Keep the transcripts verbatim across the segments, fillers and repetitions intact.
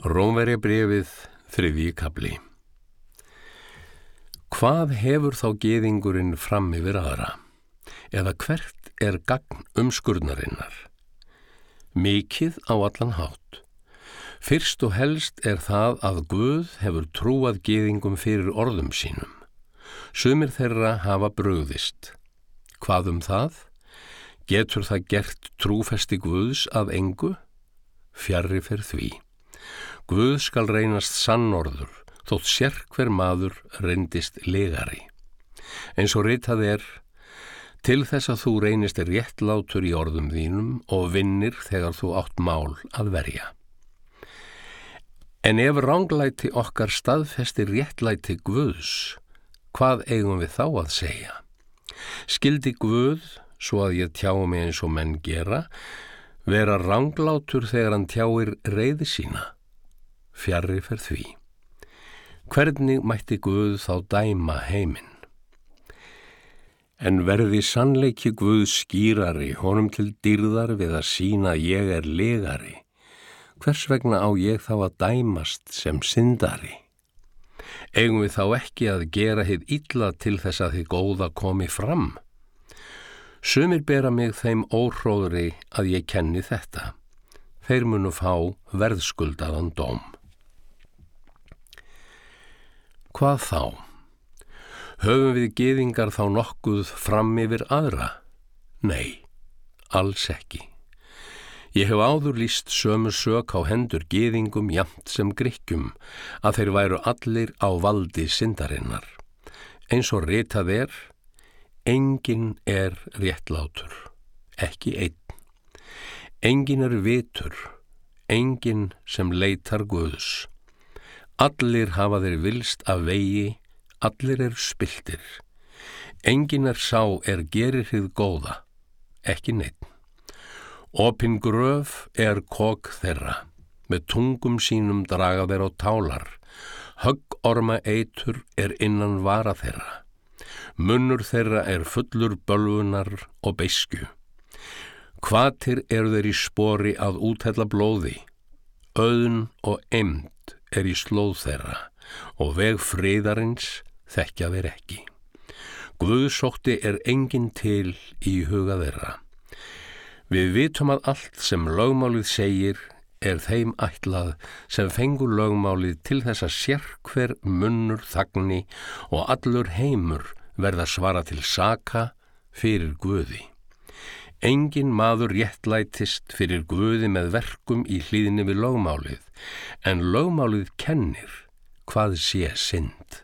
Rómverjabréfið, þriðji kafli. Hvað hefur þá gyðingurinn fram yfir aðra? Eða hvert er gagn umskurnarinnar? Mikið á allan hátt. Fyrst og helst er það að Guð hefur trúað gyðingum fyrir orðum sínum. Sumir þeirra hafa brugðist. Hvað um það? Getur það gert trúfesti Guðs að engu? Fjarri fer því. Guð skal reynast sannorður, þótt sérhver maður reyndist legari. Eins og ritað er, til þess að þú reynist réttlátur í orðum þínum og vinnir þegar þú átt mál að verja. En ef ranglæti okkar staðfestir réttlæti Guðs, hvað eigum við þá að segja? Skyldi Guð, svo að ég tjái mig eins og menn gera, vera ranglátur þegar hann tjáir reiði sína? Fjarri fer því. Hvernig mætti Guð þá dæma heiminn? En verði sannleiki Guð skýrari, honum til dýrðar við að sýna ég er legari, hvers vegna á ég þá að dæmast sem syndari? Eigum við þá ekki að gera hið illa til þess að hið góða komi fram? Sumir bera mig þeim óhróðri að ég kenni þetta. Þeir munu fá verðskuldaðan dóm. Hvað þá? Höfum við gyðingar þá nokkuð fram yfir aðra? Nei, alls ekki. Ég hef áður lýst sömu sök á hendur gyðingum jafnt sem Grikkjum, að þeir væru allir á valdi syndarinnar. Eins og ritað er, enginn er réttlátur, ekki einn. Enginn er vitur, enginn sem leitar Guðs. Allir hafa þeir vilst af vegi, allir er spilltir. Enginn er sá er gerir hið góða, ekki neinn. Opin gröf er kok þeirra, með tungum sínum draga þeir á tálar. Höggorma eitur er innan vara þeirra. Munnur þeirra er fullur bölvunar og beiskju. Hvatir eru þeir í spori að úthella blóði. Auðn og eymd er í slóð þeirra og veg friðarins þekkja þeir ekki. Guðsótti er enginn til í huga þeirra. Við vitum að allt sem lögmálið segir er þeim ætlað sem fengur lögmálið til þess að sérhver munnur þagni og allur heimur verða svara til saka fyrir Guði. Enginn maður réttlætist fyrir Guði með verkum í hlýðni við lögmálið, en lögmálið kennir hvað sé synd.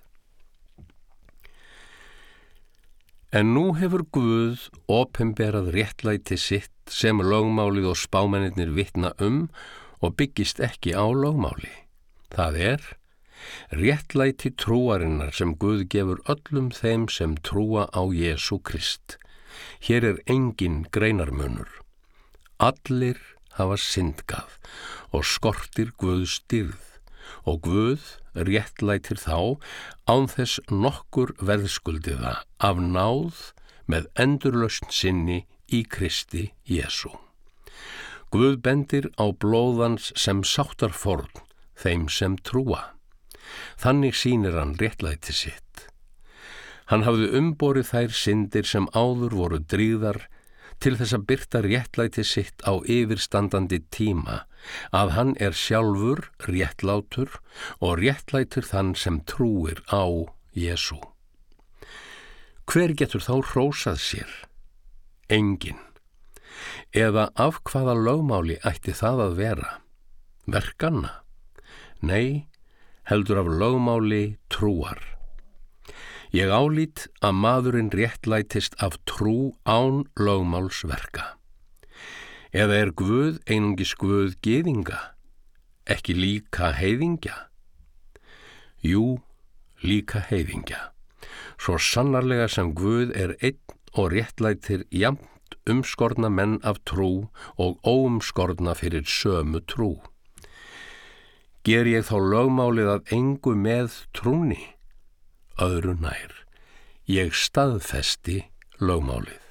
En nú hefur Guð opinberað réttlæti sitt sem lögmálið og spámennirnir vitna um og byggist ekki á lögmáli. Það er réttlæti trúarinnar sem Guð gefur öllum þeim sem trúa á Jesú Krist. Hér er engin greinarmunur. Allir hafa syndgað og skortir Guðs dýrð og Guð réttlætir þá án þess nokkur verðskuldiða af náð með endurlausn sinni í Kristi Jesú. Guð bendir á blóðans sem sáttarfórn þeim sem trúa. Þannig sýnir hann réttlæti sitt. Hann hafði umborið þær syndir sem áður voru drýgðar til þess að birta réttlæti sitt á yfirstandandi tíma, að hann er sjálfur réttlátur og réttlætur þann sem trúir á Jesú. Hver getur þá hrósað sér? Enginn. Eða af hvaða lögmáli ætti það að vera? Verkanna? Nei, heldur af lögmáli trúar. Ég álít að maðurinn réttlætist af trú án lögmálsverka. Eða er Guð einungis Guð gyðinga, ekki líka heiðingja? Jú, líka heiðingja. Svo sannarlega sem Guð er einn og réttlætir jafnt umskorna menn af trú og óumskorna fyrir sömu trú. Ger ég þá lögmálið að engu með trúni? Öðru nær. Ég staðfesti lögmálið.